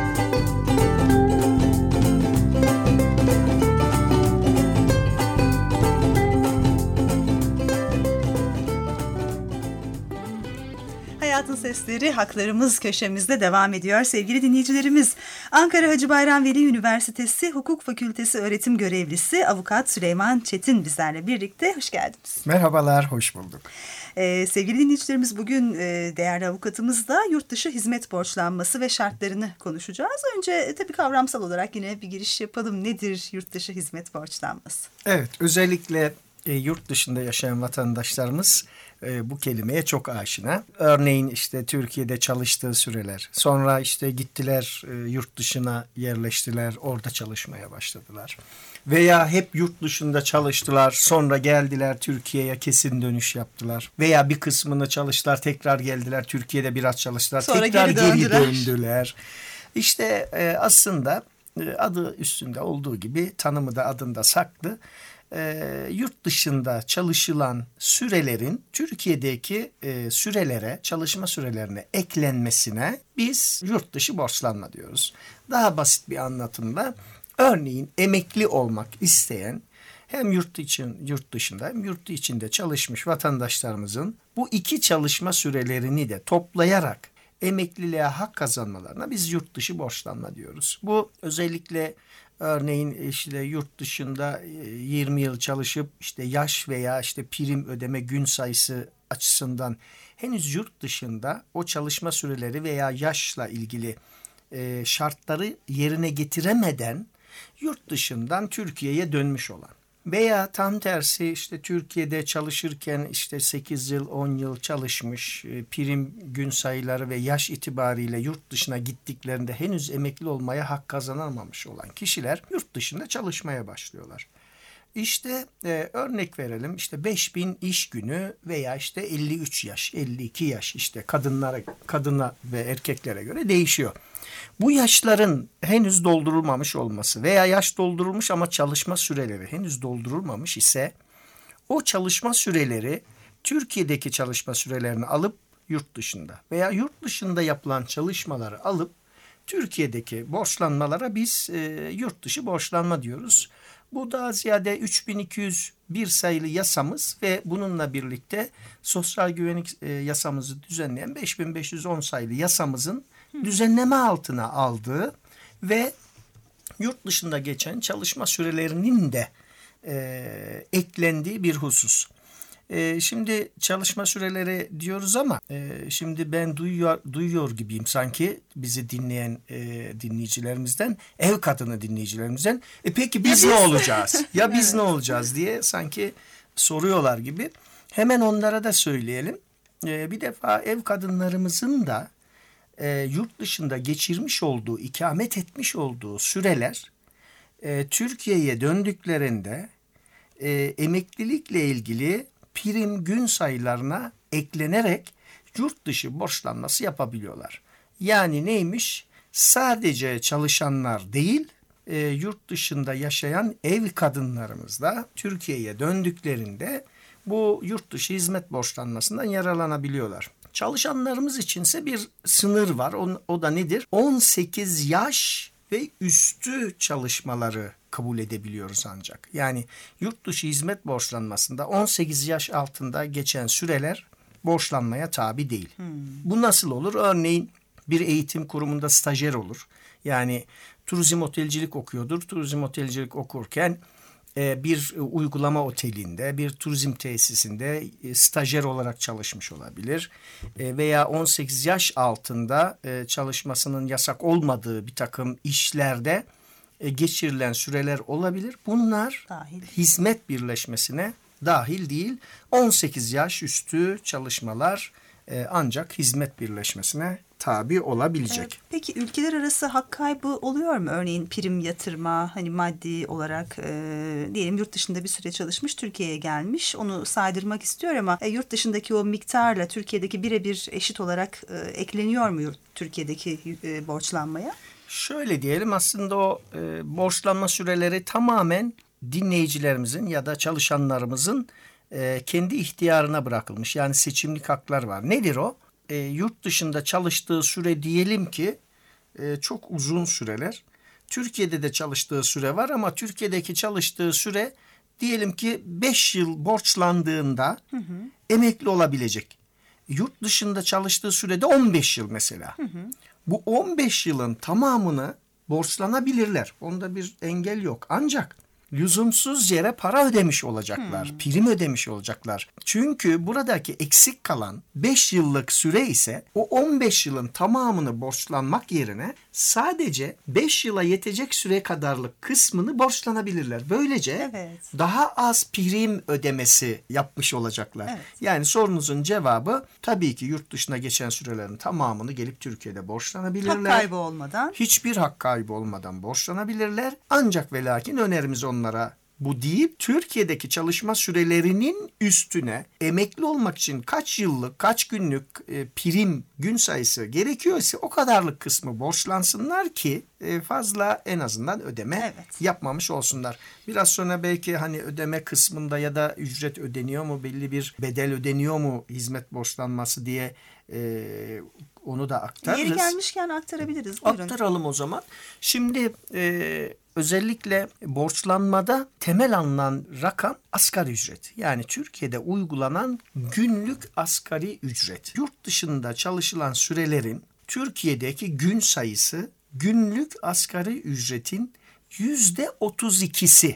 Hayatın Sesleri Haklarımız köşemizde devam ediyor sevgili dinleyicilerimiz. Ankara Hacı Bayram Veli Üniversitesi Hukuk Fakültesi öğretim görevlisi Avukat Süleyman Çetin bizlerle birlikte. Hoş geldiniz. Merhabalar, hoş bulduk. Ee, sevgili dinleyicilerimiz, bugün e, değerli avukatımızla yurt dışı hizmet borçlanması ve şartlarını konuşacağız. Önce e, tabii kavramsal olarak yine bir giriş yapalım. Nedir yurt dışı hizmet borçlanması? Evet, özellikle e, yurt dışında yaşayan vatandaşlarımız e, bu kelimeye çok aşina. Örneğin işte Türkiye'de çalıştığı süreler, sonra işte gittiler e, yurt dışına yerleştiler, orada çalışmaya başladılar. Veya hep yurt dışında çalıştılar, sonra geldiler Türkiye'ye kesin dönüş yaptılar. Veya bir kısmını çalıştılar, tekrar geldiler Türkiye'de biraz çalıştılar, sonra tekrar geri, geri döndüler. döndüler. İşte e, aslında e, adı üstünde olduğu gibi, tanımı da adında saklı. E, yurt dışında çalışılan sürelerin Türkiye'deki e, sürelere, çalışma sürelerine eklenmesine biz yurt dışı borçlanma diyoruz. Daha basit bir anlatımla, örneğin emekli olmak isteyen hem yurt için yurt dışında hem yurt içinde çalışmış vatandaşlarımızın bu iki çalışma sürelerini de toplayarak emekliliğe hak kazanmalarına biz yurt dışı borçlanma diyoruz. Bu özellikle örneğin işte yurt dışında yirmi yıl çalışıp işte yaş veya işte prim ödeme gün sayısı açısından henüz yurt dışında o çalışma süreleri veya yaşla ilgili e, şartları yerine getiremeden yurt dışından Türkiye'ye dönmüş olan veya tam tersi işte Türkiye'de çalışırken işte sekiz yıl on yıl çalışmış, prim gün sayıları ve yaş itibariyle yurt dışına gittiklerinde henüz emekli olmaya hak kazanamamış olan kişiler yurt dışında çalışmaya başlıyorlar. İşte e, örnek verelim, işte beş bin iş günü veya işte elli üç yaş, elli iki yaş, işte kadınlara, kadına ve erkeklere göre değişiyor. Bu yaşların henüz doldurulmamış olması veya yaş doldurulmuş ama çalışma süreleri henüz doldurulmamış ise o çalışma süreleri Türkiye'deki çalışma sürelerini alıp yurt dışında veya yurt dışında yapılan çalışmaları alıp Türkiye'deki borçlanmalara biz e, yurt dışı borçlanma diyoruz. Bu daha ziyade üç bin iki yüz bir sayılı yasamız ve bununla birlikte sosyal güvenlik e, yasamızı düzenleyen beş bin beş yüz on sayılı yasamızın düzenleme altına aldığı ve yurt dışında geçen çalışma sürelerinin de e, eklendiği bir husus. E, şimdi çalışma süreleri diyoruz ama e, şimdi ben duyuyor, duyuyor gibiyim sanki bizi dinleyen e, dinleyicilerimizden, ev kadını dinleyicilerimizden. E peki biz ne olacağız? Ya biz ne olacağız diye sanki soruyorlar gibi. Hemen onlara da söyleyelim. E, bir defa ev kadınlarımızın da e, yurt dışında geçirmiş olduğu, ikamet etmiş olduğu süreler e, Türkiye'ye döndüklerinde e, emeklilikle ilgili prim gün sayılarına eklenerek yurt dışı borçlanması yapabiliyorlar. Yani neymiş? Sadece çalışanlar değil, e, yurt dışında yaşayan ev kadınlarımız da Türkiye'ye döndüklerinde bu yurt dışı hizmet borçlanmasından yararlanabiliyorlar. Çalışanlarımız içinse bir sınır var. O, o da nedir? on sekiz yaş ve üstü çalışmaları kabul edebiliyoruz ancak. Yani yurt dışı hizmet borçlanmasında on sekiz yaş altında geçen süreler borçlanmaya tabi değil. Hmm. Bu nasıl olur? Örneğin bir eğitim kurumunda stajyer olur. Yani turizm otelcilik okuyordur. Turizm otelcilik okurken e, bir uygulama otelinde, bir turizm tesisinde e, stajyer olarak çalışmış olabilir. E, veya on sekiz yaş altında e, çalışmasının yasak olmadığı bir takım işlerde e, geçirilen süreler olabilir. Bunlar dahil. Hizmet birleşmesine dahil değil. on sekiz yaş üstü çalışmalar e, ancak hizmet birleşmesine tabi olabilecek. Peki ülkeler arası hak kaybı oluyor mu? Örneğin prim yatırma, hani maddi olarak e, diyelim yurt dışında bir süre çalışmış, Türkiye'ye gelmiş, onu saydırmak istiyor ama e, yurt dışındaki o miktarla Türkiye'deki birebir eşit olarak e, ekleniyor mu yurt, Türkiye'deki e, borçlanmaya? Şöyle diyelim, aslında o e, borçlanma süreleri tamamen dinleyicilerimizin ya da çalışanlarımızın e, kendi ihtiyarına bırakılmış. Yani seçimlik haklar var. Nedir o? E, yurt dışında çalıştığı süre diyelim ki e, çok uzun süreler. Türkiye'de de çalıştığı süre var ama Türkiye'deki çalıştığı süre diyelim ki beş yıl borçlandığında hı hı. emekli olabilecek. Yurt dışında çalıştığı sürede on beş yıl mesela. Hı hı. Bu on beş yılın tamamını borçlanabilirler. Onda bir engel yok. Ancak lüzumsuz yere para ödemiş olacaklar. Hmm. Prim ödemiş olacaklar. Çünkü buradaki eksik kalan beş yıllık süre ise o on beş yılın tamamını borçlanmak yerine sadece beş yıla yetecek süre kadarlık kısmını borçlanabilirler. Böylece evet. daha az prim ödemesi yapmış olacaklar. Evet. Yani sorunuzun cevabı tabii ki yurt dışına geçen sürelerin tamamını gelip Türkiye'de borçlanabilirler. Hak kaybı olmadan. Hiçbir hak kaybı olmadan borçlanabilirler. Ancak ve lakin önerimiz onlara bu değil, Türkiye'deki çalışma sürelerinin üstüne emekli olmak için kaç yıllık, kaç günlük e, prim gün sayısı gerekiyorsa o kadarlık kısmı borçlansınlar ki e, fazla en azından ödeme evet. yapmamış olsunlar. Biraz sonra belki hani ödeme kısmında ya da ücret ödeniyor mu, belli bir bedel ödeniyor mu hizmet borçlanması diye e, onu da aktarırız. Yeri gelmişken aktarabiliriz. Buyurun. Aktaralım o zaman. Şimdi e, özellikle borçlanmada temel alınan rakam asgari ücret. Yani Türkiye'de uygulanan günlük asgari ücret. Yurt dışında çalışılan sürelerin Türkiye'deki gün sayısı günlük asgari ücretin yüzde otuz ikisi.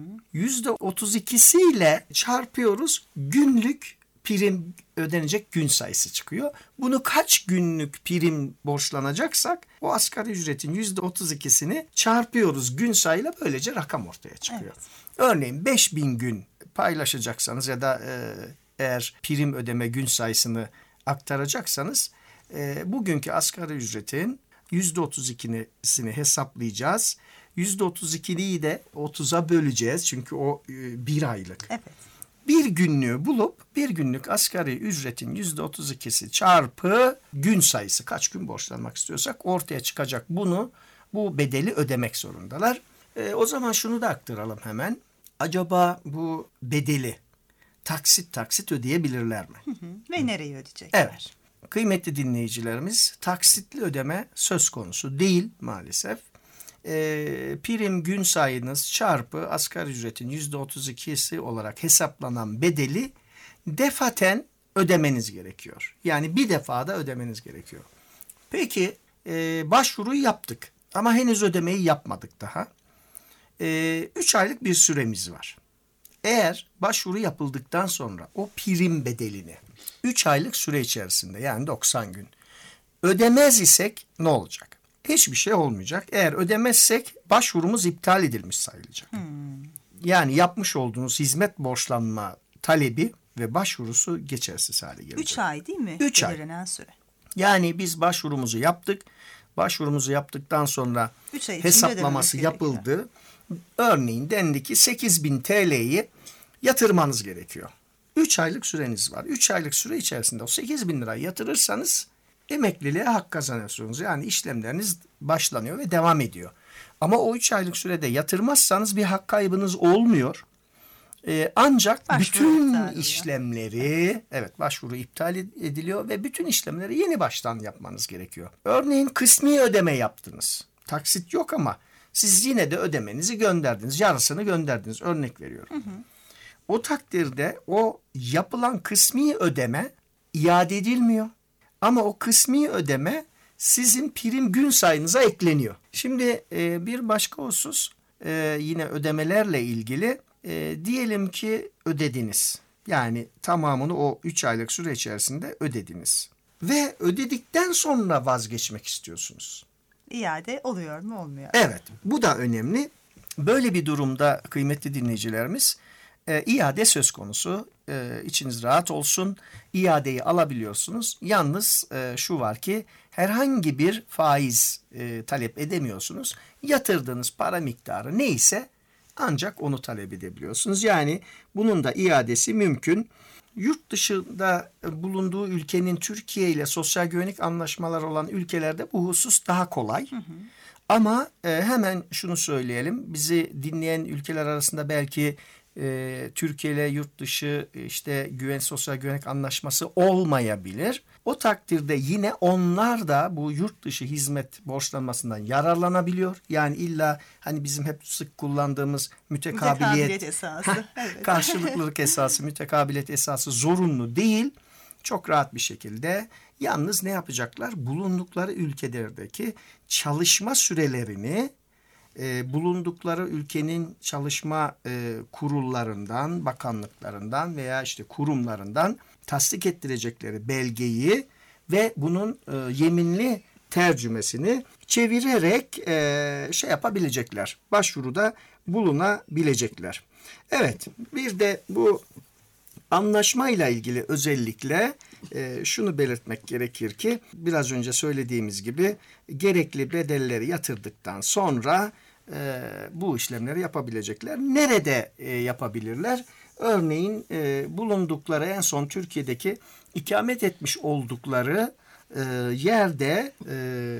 Yüzde otuz ikisiyle çarpıyoruz, günlük prim ödenecek gün sayısı çıkıyor. Bunu kaç günlük prim borçlanacaksak o asgari ücretin yüzde otuz ikisini çarpıyoruz gün sayıyla, böylece rakam ortaya çıkıyor. Evet. Örneğin beş bin gün paylaşacaksanız ya da e, eğer prim ödeme gün sayısını aktaracaksanız e, bugünkü asgari ücretin yüzde otuz ikisini hesaplayacağız. yüzde otuz ikiliyi de otuza böleceğiz çünkü o e, bir aylık. Evet. Bir günlüğü bulup bir günlük asgari ücretin yüzde otuz ikisi çarpı gün sayısı, kaç gün borçlanmak istiyorsak ortaya çıkacak, bunu bu bedeli ödemek zorundalar. E, o zaman şunu da aktaralım hemen. Acaba bu bedeli taksit taksit ödeyebilirler mi? Hı hı. Ve nereye ödeyecekler? Evet. Kıymetli dinleyicilerimiz, taksitli ödeme söz konusu değil maalesef. E, prim gün sayınız çarpı asgari ücretin yüzde otuz ikisi olarak hesaplanan bedeli defaten ödemeniz gerekiyor. Yani bir defada ödemeniz gerekiyor. Peki e, başvuruyu yaptık ama henüz ödemeyi yapmadık daha. E, üç aylık bir süremiz var. Eğer başvuru yapıldıktan sonra o prim bedelini üç aylık süre içerisinde, yani doksan gün ödemez isek ne olacak? Hiçbir şey olmayacak. Eğer ödemezsek başvurumuz iptal edilmiş sayılacak. Hmm. Yani yapmış olduğunuz hizmet borçlanma talebi ve başvurusu geçersiz hale gelecek. Üç ay değil mi? Üç ay. Süre. Yani biz başvurumuzu yaptık. Başvurumuzu yaptıktan sonra hesaplaması yapıldı. Gerekiyor. Örneğin dendi ki sekiz bin T L'yi yatırmanız gerekiyor. üç aylık süreniz var. üç aylık süre içerisinde o sekiz bin lirayı yatırırsanız emekliliğe hak kazanıyorsunuz. Yani işlemleriniz başlanıyor ve devam ediyor. Ama o üç aylık sürede yatırmazsanız bir hak kaybınız olmuyor. Ee, ancak Başvuru bütün iptal oluyor. işlemleri, evet başvuru iptal ediliyor ve bütün işlemleri yeni baştan yapmanız gerekiyor. Örneğin kısmi ödeme yaptınız. Taksit yok ama siz yine de ödemenizi gönderdiniz. Yarısını gönderdiniz. Örnek veriyorum. Hı hı. O takdirde o yapılan kısmi ödeme iade edilmiyor. Ama o kısmi ödeme sizin prim gün sayınıza ekleniyor. Şimdi e, bir başka husus e, yine ödemelerle ilgili. E, diyelim ki ödediniz. Yani tamamını o üç aylık süre içerisinde ödediniz. Ve ödedikten sonra vazgeçmek istiyorsunuz. İade oluyor mu olmuyor? Evet, bu da önemli. Böyle bir durumda kıymetli dinleyicilerimiz e, iade söz konusu. E, içiniz rahat olsun. İadeyi alabiliyorsunuz. Yalnız e, şu var ki herhangi bir faiz e, talep edemiyorsunuz. Yatırdığınız para miktarı neyse ancak onu talep edebiliyorsunuz. Yani bunun da iadesi mümkün. Yurt dışında bulunduğu ülkenin Türkiye ile sosyal güvenlik anlaşmaları olan ülkelerde bu husus daha kolay. Hı hı. Ama e, hemen şunu söyleyelim. Bizi dinleyen ülkeler arasında belki e, Türkiye ile yurt dışı işte güven sosyal güvenlik anlaşması olmayabilir. O takdirde yine onlar da bu yurt dışı hizmet borçlanmasından yararlanabiliyor. Yani illa hani bizim hep sık kullandığımız mütekabiliyet, mütekabiliyet esası. Evet. Karşılıklılık esası, mütekabiliyet esası zorunlu değil. Çok rahat bir şekilde. Yalnız ne yapacaklar? Bulundukları ülkelerdeki çalışma sürelerini e, bulundukları ülkenin çalışma e, kurullarından, bakanlıklarından veya işte kurumlarından tasdik ettirecekleri belgeyi ve bunun e, yeminli tercümesini çevirerek e, şey yapabilecekler. Başvuruda bulunabilecekler. Evet, bir de bu anlaşmayla ilgili özellikle e, şunu belirtmek gerekir ki biraz önce söylediğimiz gibi gerekli bedelleri yatırdıktan sonra e, bu işlemleri yapabilecekler. Nerede e, yapabilirler? Örneğin e, bulundukları en son Türkiye'deki ikamet etmiş oldukları e, yerde e,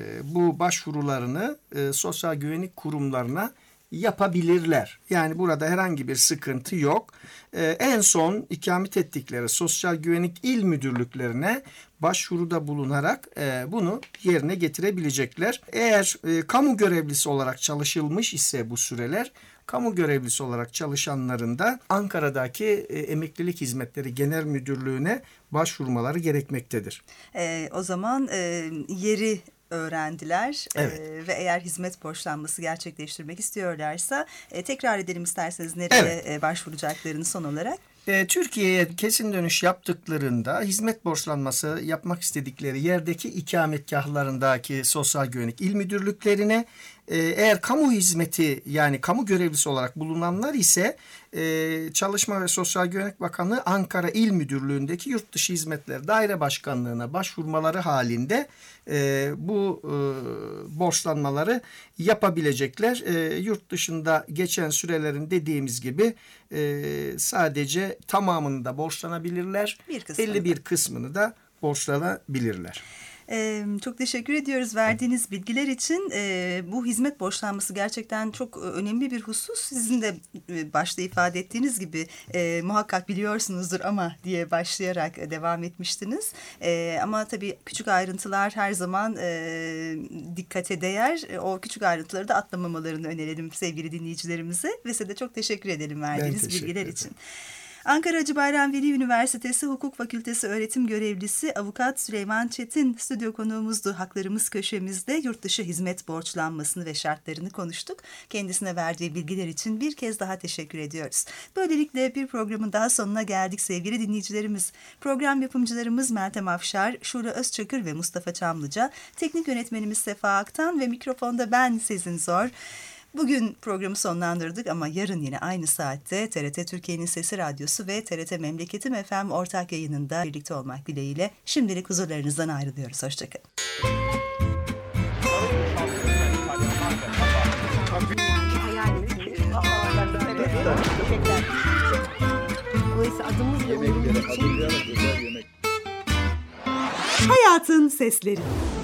bu başvurularını e, sosyal güvenlik kurumlarına yapabilirler. Yani burada herhangi bir sıkıntı yok. Ee, en son ikamet ettikleri sosyal güvenlik il müdürlüklerine başvuruda bulunarak e, bunu yerine getirebilecekler. Eğer e, kamu görevlisi olarak çalışılmış ise bu süreler, kamu görevlisi olarak çalışanların da Ankara'daki e, Emeklilik Hizmetleri Genel Müdürlüğü'ne başvurmaları gerekmektedir. E, o zaman e, yeri öğrendiler. Evet. Ee, ve eğer hizmet borçlanması gerçekleştirmek istiyorlarsa e, tekrar edelim isterseniz nereye Evet. e, başvuracaklarını son olarak. E, Türkiye'ye kesin dönüş yaptıklarında hizmet borçlanması yapmak istedikleri yerdeki ikametgahlarındaki sosyal güvenlik il müdürlüklerine, e, eğer kamu hizmeti yani kamu görevlisi olarak bulunanlar ise e, Çalışma ve Sosyal Güvenlik Bakanlığı Ankara İl Müdürlüğü'ndeki Yurt Dışı Hizmetler Daire Başkanlığı'na başvurmaları halinde e, bu e, borçlanmaları yapabilecekler. E, yurt dışında geçen sürelerin dediğimiz gibi e, sadece tamamını da borçlanabilirler. Bir kısmını elli bir kısmını da borçlanabilirler. Ee, çok teşekkür ediyoruz verdiğiniz bilgiler için. Ee, bu hizmet borçlanması gerçekten çok önemli bir husus. Sizin de başta ifade ettiğiniz gibi e, muhakkak biliyorsunuzdur ama diye başlayarak devam etmiştiniz. E, ama tabii küçük ayrıntılar her zaman e, dikkate değer. O küçük ayrıntıları da atlamamalarını önerelim sevgili dinleyicilerimize. Ve size de çok teşekkür edelim verdiğiniz teşekkür bilgiler ederim. için. Ankara Hacı Bayram Veli Üniversitesi Hukuk Fakültesi öğretim görevlisi Avukat Süleyman Çetin stüdyo konuğumuzdu. Haklarımız köşemizde yurt dışı hizmet borçlanmasını ve şartlarını konuştuk. Kendisine verdiği bilgiler için bir kez daha teşekkür ediyoruz. Böylelikle bir programın daha sonuna geldik sevgili dinleyicilerimiz. Program yapımcılarımız Meltem Afşar, Şule Özçakır ve Mustafa Çamlıca, teknik yönetmenimiz Sefa Aktan ve mikrofonda ben Sezin Zor. Bugün programı sonlandırdık ama yarın yine aynı saatte T R T Türkiye'nin Sesi Radyosu ve T R T Memleketim F M ortak yayınında birlikte olmak dileğiyle şimdilik huzurlarınızdan ayrılıyoruz. Hoşçakalın. Dolayısıyla adımız ve umurumuz için Hayatın sesleri.